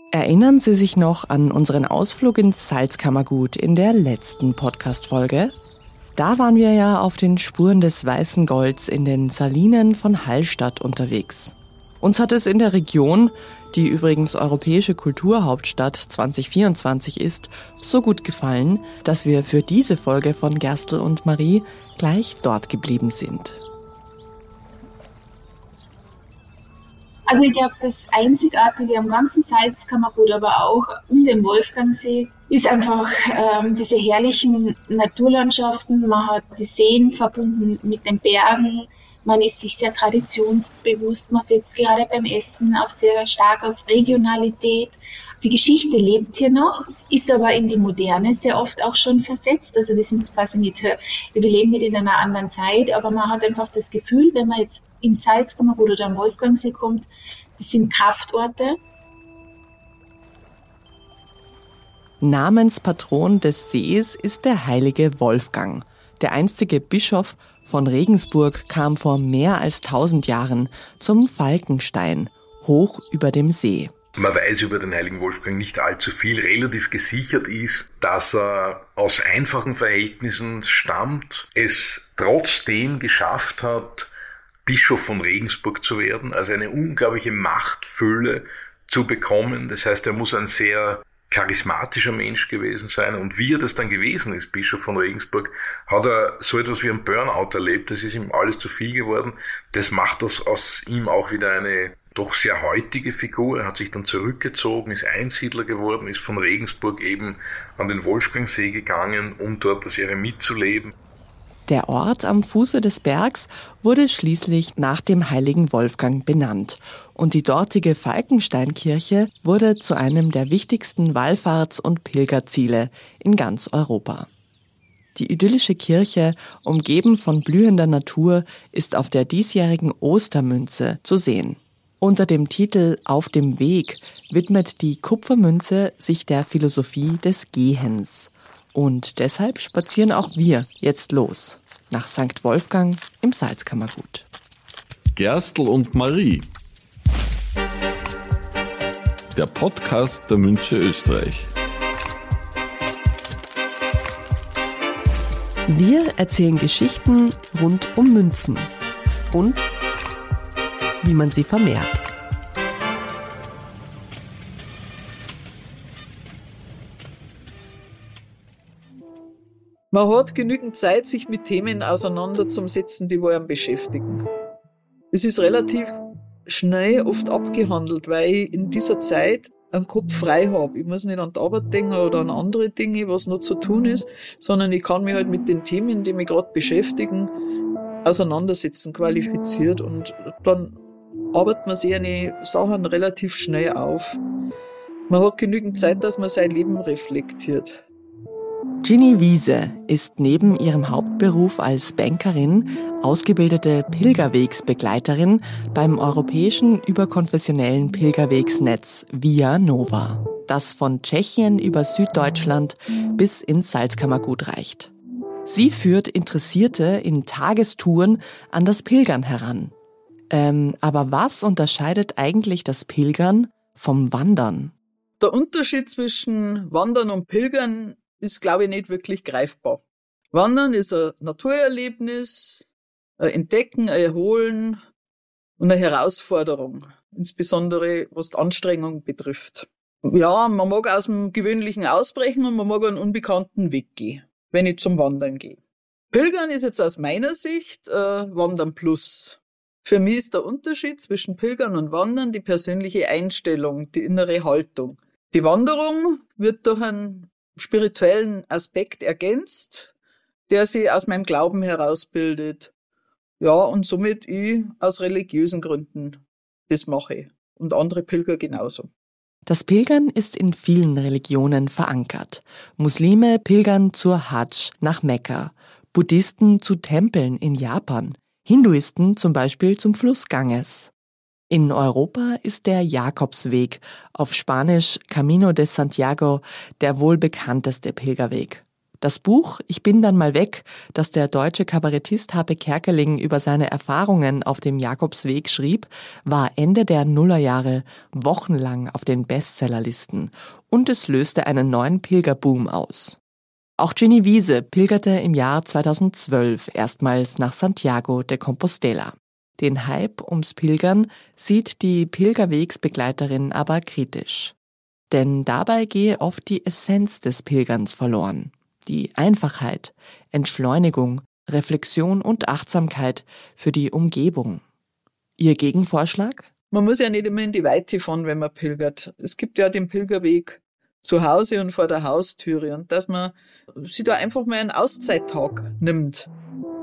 Erinnern Sie sich noch an unseren Ausflug ins Salzkammergut in der letzten Podcast-Folge? Da waren wir ja auf den Spuren des weißen Golds in den Salinen von Hallstatt unterwegs. Uns hat es in der Region, die übrigens Europäische Kulturhauptstadt 2024 ist, so gut gefallen, dass wir für diese Folge von Gerstl und Marie gleich dort geblieben sind. Also ich glaube, das Einzigartige am ganzen Salzkammergut, aber auch um den Wolfgangsee, ist einfach diese herrlichen Naturlandschaften. Man hat die Seen verbunden mit den Bergen. Man ist sich sehr traditionsbewusst. Man setzt gerade beim Essen auch sehr stark auf Regionalität. Die Geschichte lebt hier noch, ist aber in die Moderne sehr oft auch schon versetzt. Also wir sind quasi nicht, wir leben nicht in einer anderen Zeit, aber man hat einfach das Gefühl, wenn man jetzt ins Salzkammergut oder am Wolfgangsee kommt, das sind Kraftorte. Namenspatron des Sees ist der heilige Wolfgang. Der einstige Bischof von Regensburg kam vor mehr als 1000 Jahren zum Falkenstein, hoch über dem See. Man weiß über den heiligen Wolfgang nicht allzu viel. Relativ gesichert ist, dass er aus einfachen Verhältnissen stammt, es trotzdem geschafft hat, Bischof von Regensburg zu werden, also eine unglaubliche Machtfülle zu bekommen. Das heißt, er muss ein sehr charismatischer Mensch gewesen sein. Und wie er das dann gewesen ist, Bischof von Regensburg, hat er so etwas wie ein Burnout erlebt. Das ist ihm alles zu viel geworden. Das macht aus ihm auch wieder eine doch sehr heutige Figur. Er hat sich dann zurückgezogen, ist Einsiedler geworden, ist von Regensburg eben an den Wolfgangsee gegangen, um dort das Eremit zu leben. Der Ort am Fuße des Bergs wurde schließlich nach dem heiligen Wolfgang benannt und die dortige Falkensteinkirche wurde zu einem der wichtigsten Wallfahrts- und Pilgerziele in ganz Europa. Die idyllische Kirche, umgeben von blühender Natur, ist auf der diesjährigen Ostermünze zu sehen. Unter dem Titel »Auf dem Weg« widmet die Kupfermünze sich der Philosophie des Gehens. Und deshalb spazieren auch wir jetzt los, nach St. Wolfgang im Salzkammergut. Gerstl und Marie. Der Podcast der Münze Österreich. Wir erzählen Geschichten rund um Münzen und wie man sie vermehrt. Man hat genügend Zeit, sich mit Themen auseinanderzusetzen, die einen beschäftigen. Es ist relativ schnell oft abgehandelt, weil ich in dieser Zeit einen Kopf frei habe. Ich muss nicht an die Arbeit denken oder an andere Dinge, was noch zu tun ist, sondern ich kann mich halt mit den Themen, die mich gerade beschäftigen, auseinandersetzen, qualifiziert. Und dann arbeitet man sich eine Sachen relativ schnell auf. Man hat genügend Zeit, dass man sein Leben reflektiert. Ginny Wiese ist neben ihrem Hauptberuf als Bankerin ausgebildete Pilgerwegsbegleiterin beim europäischen überkonfessionellen Pilgerwegsnetz Via Nova, das von Tschechien über Süddeutschland bis ins Salzkammergut reicht. Sie führt Interessierte in Tagestouren an das Pilgern heran. Aber was unterscheidet eigentlich das Pilgern vom Wandern? Der Unterschied zwischen Wandern und Pilgern ist, glaube ich, nicht wirklich greifbar. Wandern ist ein Naturerlebnis, ein Entdecken, ein Erholen und eine Herausforderung, insbesondere was die Anstrengung betrifft. Ja, man mag aus dem Gewöhnlichen ausbrechen und man mag einen unbekannten Weg gehen, wenn ich zum Wandern gehe. Pilgern ist jetzt aus meiner Sicht Wandern plus. Für mich ist der Unterschied zwischen Pilgern und Wandern die persönliche Einstellung, die innere Haltung. Die Wanderung wird durch einen spirituellen Aspekt ergänzt, der sich aus meinem Glauben herausbildet. Ja, und somit ich aus religiösen Gründen das mache und andere Pilger genauso. Das Pilgern ist in vielen Religionen verankert. Muslime pilgern zur Hajj nach Mekka, Buddhisten zu Tempeln in Japan, Hinduisten zum Beispiel zum Fluss Ganges. In Europa ist der Jakobsweg, auf Spanisch Camino de Santiago, der wohl bekannteste Pilgerweg. Das Buch »Ich bin dann mal weg«, das der deutsche Kabarettist Hape Kerkeling über seine Erfahrungen auf dem Jakobsweg schrieb, war Ende der Nullerjahre wochenlang auf den Bestsellerlisten und es löste einen neuen Pilgerboom aus. Auch Ginny Wiese pilgerte im Jahr 2012 erstmals nach Santiago de Compostela. Den Hype ums Pilgern sieht die Pilgerwegsbegleiterin aber kritisch. Denn dabei gehe oft die Essenz des Pilgerns verloren. Die Einfachheit, Entschleunigung, Reflexion und Achtsamkeit für die Umgebung. Ihr Gegenvorschlag? Man muss ja nicht immer in die Weite fahren, wenn man pilgert. Es gibt ja den Pilgerweg zu Hause und vor der Haustüre und dass man sich da einfach mal einen Auszeittag nimmt.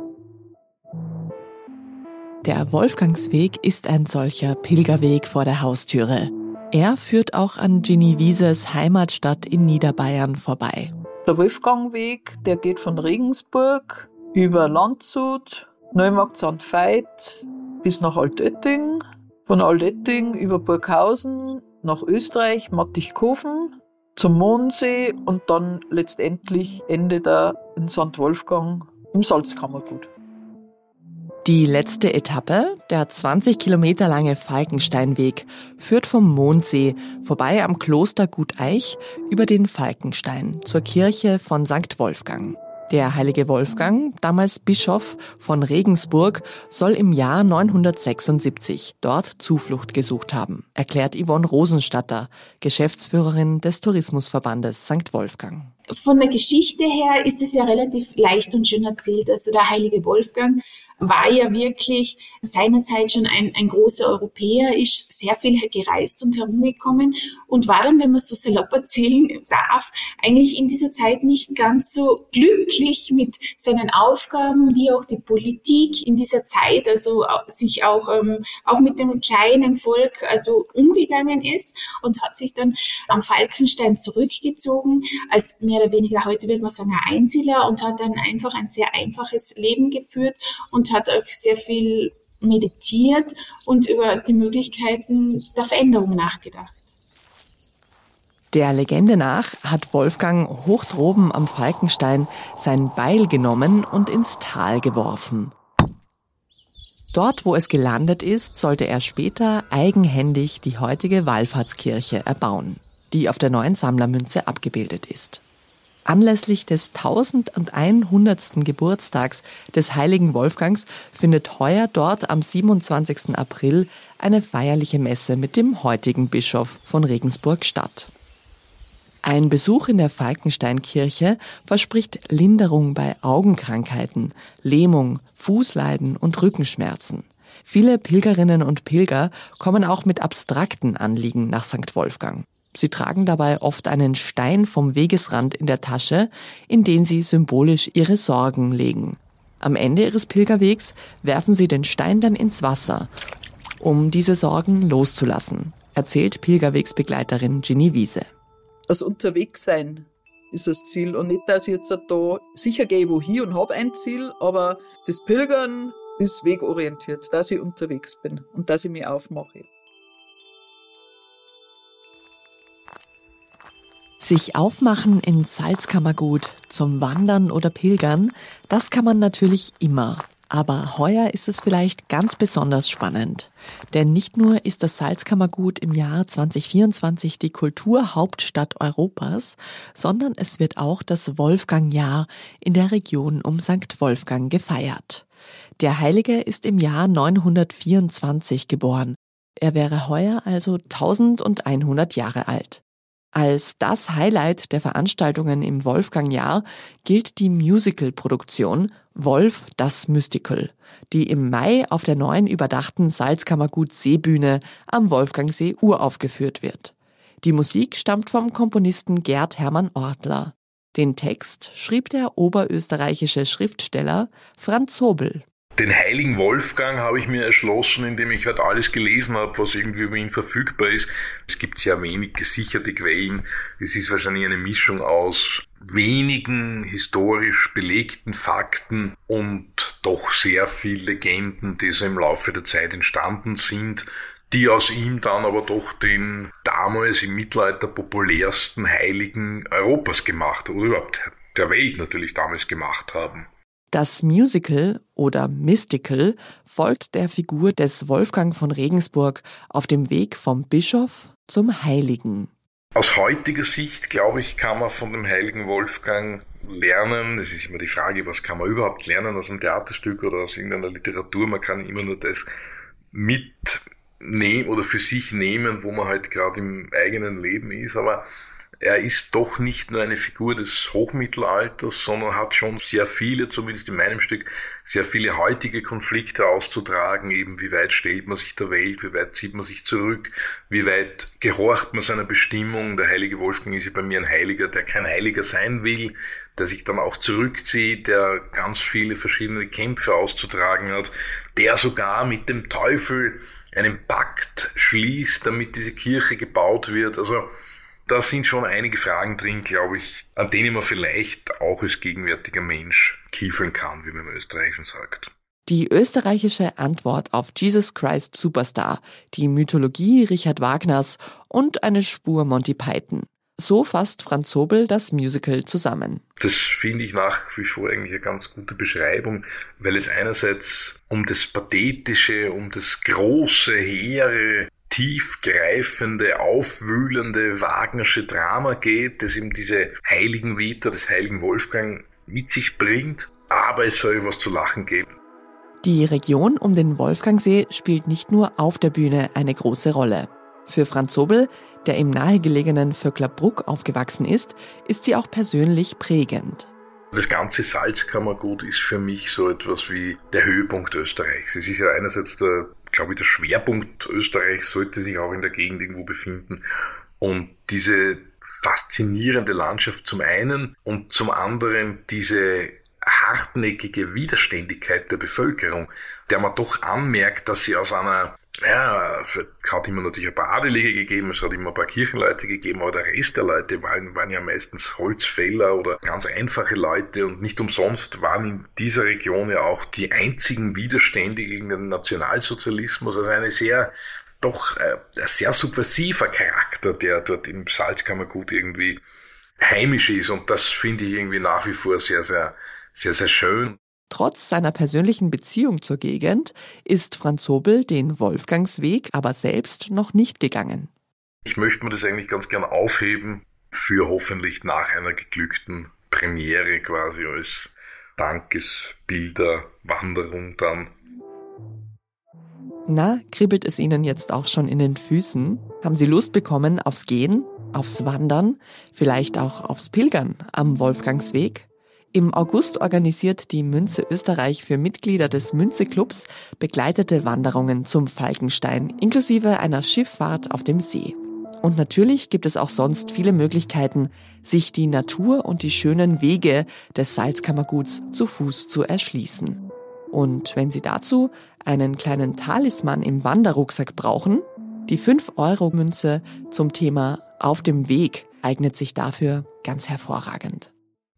Der Wolfgangsweg ist ein solcher Pilgerweg vor der Haustüre. Er führt auch an Ginny Wieses Heimatstadt in Niederbayern vorbei. Der Wolfgangweg, der geht von Regensburg über Landshut, Neumarkt-Sandveit bis nach Altötting, von Altötting über Burghausen nach Österreich, Mattighofen, zum Mondsee und dann letztendlich endet er in St. Wolfgang im Salzkammergut. Die letzte Etappe, der 20 Kilometer lange Falkensteinweg, führt vom Mondsee vorbei am Kloster Gut Eich über den Falkenstein zur Kirche von St. Wolfgang. Der heilige Wolfgang, damals Bischof von Regensburg, soll im Jahr 976 dort Zuflucht gesucht haben, erklärt Yvonne Rosenstatter, Geschäftsführerin des Tourismusverbandes St. Wolfgang. Von der Geschichte her ist es ja relativ leicht und schön erzählt. Also der heilige Wolfgang war ja wirklich seinerzeit schon ein großer Europäer, ist sehr viel gereist und herumgekommen und war dann, wenn man so salopp erzählen darf, eigentlich in dieser Zeit nicht ganz so glücklich mit seinen Aufgaben, wie auch die Politik in dieser Zeit, also sich auch mit dem kleinen Volk also umgegangen ist und hat sich dann am Falkenstein zurückgezogen, als mehr oder weniger, heute wird man sagen, ein Einsiedler und hat dann einfach ein sehr einfaches Leben geführt und hat auch sehr viel meditiert und über die Möglichkeiten der Veränderung nachgedacht. Der Legende nach hat Wolfgang hoch droben am Falkenstein sein Beil genommen und ins Tal geworfen. Dort, wo es gelandet ist, sollte er später eigenhändig die heutige Wallfahrtskirche erbauen, die auf der neuen Sammlermünze abgebildet ist. Anlässlich des 1100. Geburtstags des heiligen Wolfgangs findet heuer dort am 27. April eine feierliche Messe mit dem heutigen Bischof von Regensburg statt. Ein Besuch in der Falkensteinkirche verspricht Linderung bei Augenkrankheiten, Lähmung, Fußleiden und Rückenschmerzen. Viele Pilgerinnen und Pilger kommen auch mit abstrakten Anliegen nach St. Wolfgang. Sie tragen dabei oft einen Stein vom Wegesrand in der Tasche, in den sie symbolisch ihre Sorgen legen. Am Ende ihres Pilgerwegs werfen sie den Stein dann ins Wasser, um diese Sorgen loszulassen, erzählt Pilgerwegsbegleiterin Ginny Wiese. Das Unterwegssein ist das Ziel und nicht, dass ich jetzt da sicher gehe wohin und habe ein Ziel, aber das Pilgern ist wegorientiert, dass ich unterwegs bin und dass ich mich aufmache. Sich aufmachen ins Salzkammergut zum Wandern oder Pilgern, das kann man natürlich immer. Aber heuer ist es vielleicht ganz besonders spannend. Denn nicht nur ist das Salzkammergut im Jahr 2024 die Kulturhauptstadt Europas, sondern es wird auch das Wolfgangjahr in der Region um St. Wolfgang gefeiert. Der Heilige ist im Jahr 924 geboren. Er wäre heuer also 1100 Jahre alt. Als das Highlight der Veranstaltungen im Wolfgangjahr gilt die Musical-Produktion Wolf, das Mystical, die im Mai auf der neuen überdachten Salzkammergut-Seebühne am Wolfgangsee uraufgeführt wird. Die Musik stammt vom Komponisten Gerd Hermann Ortler. Den Text schrieb der oberösterreichische Schriftsteller Franz Hobel. Den heiligen Wolfgang habe ich mir erschlossen, indem ich halt alles gelesen habe, was irgendwie über ihn verfügbar ist. Es gibt sehr wenig gesicherte Quellen. Es ist wahrscheinlich eine Mischung aus wenigen historisch belegten Fakten und doch sehr viel Legenden, die so im Laufe der Zeit entstanden sind, die aus ihm dann aber doch den damals im Mittelalter populärsten Heiligen Europas gemacht oder überhaupt der Welt natürlich damals gemacht haben. Das Musical oder Mystical folgt der Figur des Wolfgang von Regensburg auf dem Weg vom Bischof zum Heiligen. Aus heutiger Sicht, glaube ich, kann man von dem heiligen Wolfgang lernen. Es ist immer die Frage, was kann man überhaupt lernen aus einem Theaterstück oder aus irgendeiner Literatur. Man kann immer nur das mitnehmen oder für sich nehmen, wo man halt gerade im eigenen Leben ist. Aber er ist doch nicht nur eine Figur des Hochmittelalters, sondern hat schon sehr viele, zumindest in meinem Stück, sehr viele heutige Konflikte auszutragen. Eben, wie weit stellt man sich der Welt, wie weit zieht man sich zurück, wie weit gehorcht man seiner Bestimmung. Der heilige Wolfgang ist ja bei mir ein Heiliger, der kein Heiliger sein will, der sich dann auch zurückzieht, der ganz viele verschiedene Kämpfe auszutragen hat, der sogar mit dem Teufel einen Pakt schließt, damit diese Kirche gebaut wird. Also da sind schon einige Fragen drin, glaube ich, an denen man vielleicht auch als gegenwärtiger Mensch kiefeln kann, wie man im Österreichischen sagt. Die österreichische Antwort auf Jesus Christ Superstar, die Mythologie Richard Wagners und eine Spur Monty Python. So fasst Franz Zobel das Musical zusammen. Das finde ich nach wie vor eigentlich eine ganz gute Beschreibung, weil es einerseits um das Pathetische, um das große, hehre, tiefgreifende, aufwühlende Wagnersche Drama geht, das eben diese heiligen Vita des heiligen Wolfgang mit sich bringt, aber es soll was zu lachen geben. Die Region um den Wolfgangsee spielt nicht nur auf der Bühne eine große Rolle. Für Franz Zobel, der im nahegelegenen Vöcklerbruck aufgewachsen ist, ist sie auch persönlich prägend. Das ganze Salzkammergut ist für mich so etwas wie der Höhepunkt Österreichs. Es ist ja einerseits der Schwerpunkt Österreichs sollte sich auch in der Gegend irgendwo befinden. Und diese faszinierende Landschaft zum einen und zum anderen diese hartnäckige Widerständigkeit der Bevölkerung, der man doch anmerkt, dass sie aus einer, es hat immer natürlich ein paar Adelige gegeben, es hat immer ein paar Kirchenleute gegeben, aber der Rest der Leute waren ja meistens Holzfäller oder ganz einfache Leute und nicht umsonst waren in dieser Region ja auch die einzigen Widerstände gegen den Nationalsozialismus, also ein sehr subversiver Charakter, der dort im Salzkammergut irgendwie heimisch ist und das finde ich irgendwie nach wie vor sehr, sehr, sehr, sehr schön. Trotz seiner persönlichen Beziehung zur Gegend ist Franz Zobel den Wolfgangsweg aber selbst noch nicht gegangen. Ich möchte mir das eigentlich ganz gern aufheben für hoffentlich nach einer geglückten Premiere quasi als Dankesbilderwanderung dann. Na, kribbelt es Ihnen jetzt auch schon in den Füßen? Haben Sie Lust bekommen aufs Gehen, aufs Wandern, vielleicht auch aufs Pilgern am Wolfgangsweg? Im August organisiert die Münze Österreich für Mitglieder des Münze-Clubs begleitete Wanderungen zum Falkenstein, inklusive einer Schifffahrt auf dem See. Und natürlich gibt es auch sonst viele Möglichkeiten, sich die Natur und die schönen Wege des Salzkammerguts zu Fuß zu erschließen. Und wenn Sie dazu einen kleinen Talisman im Wanderrucksack brauchen, die 5-Euro-Münze zum Thema Auf dem Weg eignet sich dafür ganz hervorragend.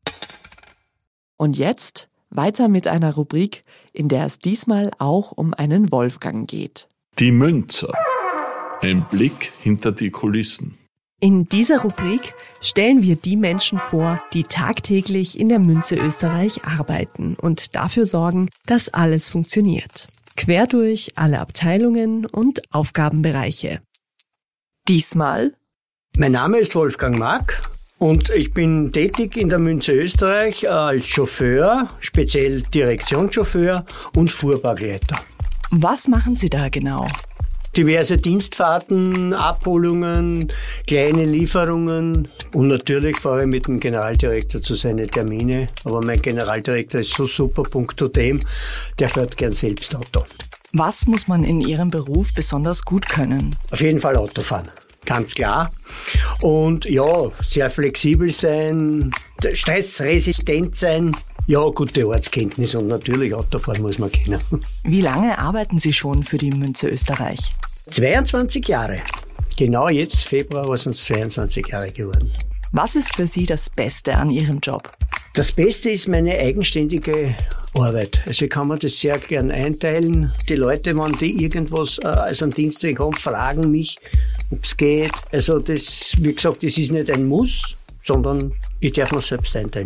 Und jetzt weiter mit einer Rubrik, in der es diesmal auch um einen Wolfgang geht. Die Münzer. Ein Blick hinter die Kulissen. In dieser Rubrik stellen wir die Menschen vor, die tagtäglich in der Münze Österreich arbeiten und dafür sorgen, dass alles funktioniert. Quer durch alle Abteilungen und Aufgabenbereiche. Diesmal: Mein Name ist Wolfgang Mack. Und ich bin tätig in der Münze Österreich als Chauffeur, speziell Direktionschauffeur und Fuhrbegleiter. Was machen Sie da genau? Diverse Dienstfahrten, Abholungen, kleine Lieferungen und natürlich fahre ich mit dem Generaldirektor zu seinen Termine. Aber mein Generaldirektor ist so super punkto dem, der fährt gern selbst Auto. Was muss man in Ihrem Beruf besonders gut können? Auf jeden Fall Autofahren. Ganz klar. Und ja, sehr flexibel sein, stressresistent sein, ja, gute Ortskenntnis und natürlich Autofahren muss man kennen. Wie lange arbeiten Sie schon für die Münze Österreich? 22 Jahre. Genau jetzt, Februar, war es uns 22 Jahre geworden. Was ist für Sie das Beste an Ihrem Job? Das Beste ist meine eigenständige Arbeit. Also ich kann mir das sehr gern einteilen. Die Leute, wenn die irgendwas als einen Dienstweg haben, fragen mich, ob es geht. Also das, wie gesagt, das ist nicht ein Muss, sondern ich darf mir selbst einteilen.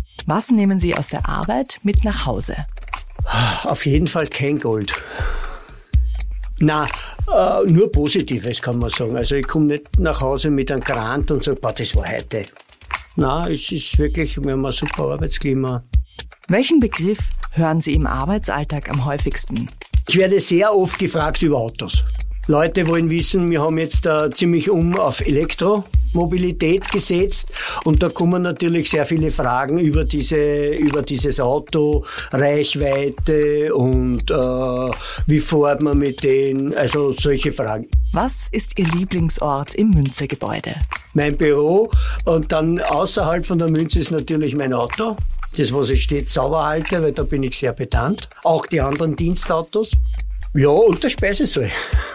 Was nehmen Sie aus der Arbeit mit nach Hause? Auf jeden Fall kein Gold. Na, nur Positives kann man sagen. Also ich komme nicht nach Hause mit einem Grant und sage, boah, das war heute. Na, es ist wirklich, wir haben ein super Arbeitsklima. Welchen Begriff hören Sie im Arbeitsalltag am häufigsten? Ich werde sehr oft gefragt über Autos. Leute wollen wissen, wir haben jetzt ziemlich auf Elektromobilität gesetzt und da kommen natürlich sehr viele Fragen über dieses Auto, Reichweite und wie fährt man mit denen, also solche Fragen. Was ist Ihr Lieblingsort im Münze-Gebäude? Mein Büro und dann außerhalb von der Münze ist natürlich mein Auto. Das, was ich stets sauber halte, weil da bin ich sehr pedanт. Auch die anderen Dienstautos. Ja, und der Speisesaal.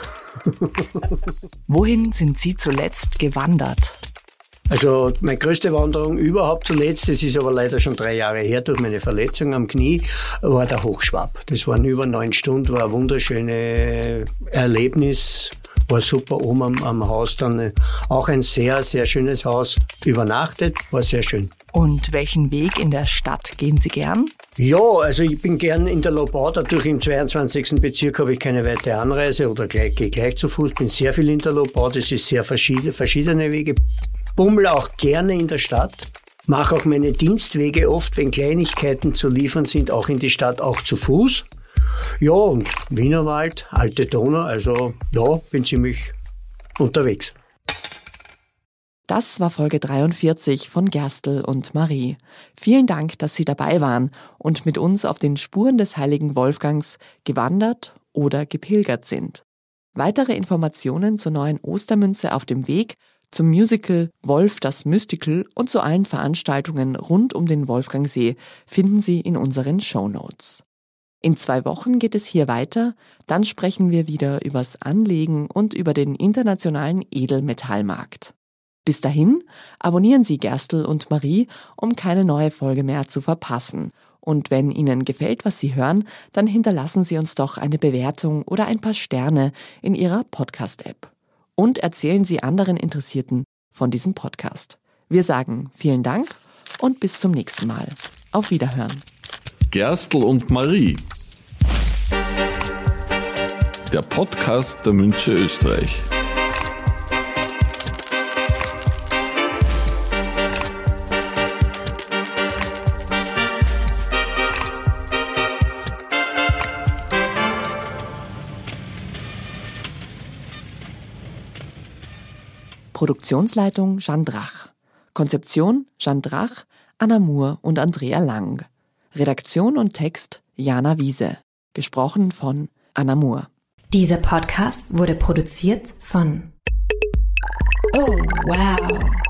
Wohin sind Sie zuletzt gewandert? Also meine größte Wanderung überhaupt zuletzt, das ist aber leider schon 3 Jahre her, durch meine Verletzung am Knie, war der Hochschwab. Das waren über 9 Stunden, war ein wunderschönes Erlebnis. War super oben am Haus, dann auch ein sehr, sehr schönes Haus. Übernachtet, war sehr schön. Und welchen Weg in der Stadt gehen Sie gern? Ja, also ich bin gern in der Lobau, dadurch im 22. Bezirk habe ich keine weite Anreise oder gehe gleich zu Fuß, bin sehr viel in der Lobau, das ist sehr verschiedene Wege. Bummel auch gerne in der Stadt, mache auch meine Dienstwege oft, wenn Kleinigkeiten zu liefern sind, auch in die Stadt, auch zu Fuß. Ja, und Wienerwald, Alte Donau, also ja, bin ziemlich unterwegs. Das war Folge 43 von Gerstl und Marie. Vielen Dank, dass Sie dabei waren und mit uns auf den Spuren des heiligen Wolfgangs gewandert oder gepilgert sind. Weitere Informationen zur neuen Ostermünze auf dem Weg, zum Musical Wolf das Mystical und zu allen Veranstaltungen rund um den Wolfgangsee finden Sie in unseren Shownotes. In 2 Wochen geht es hier weiter, dann sprechen wir wieder übers Anlegen und über den internationalen Edelmetallmarkt. Bis dahin abonnieren Sie Gerstl und Marie, um keine neue Folge mehr zu verpassen. Und wenn Ihnen gefällt, was Sie hören, dann hinterlassen Sie uns doch eine Bewertung oder ein paar Sterne in Ihrer Podcast-App. Und erzählen Sie anderen Interessierten von diesem Podcast. Wir sagen vielen Dank und bis zum nächsten Mal. Auf Wiederhören. Gerstl und Marie. Der Podcast der Münze Österreich. Produktionsleitung Jeanne Drach. Konzeption Jeanne Drach, Anna Moore und Andrea Lang. Redaktion und Text Jana Wiese. Gesprochen von Anna Moore. Dieser Podcast wurde produziert von Oh, wow.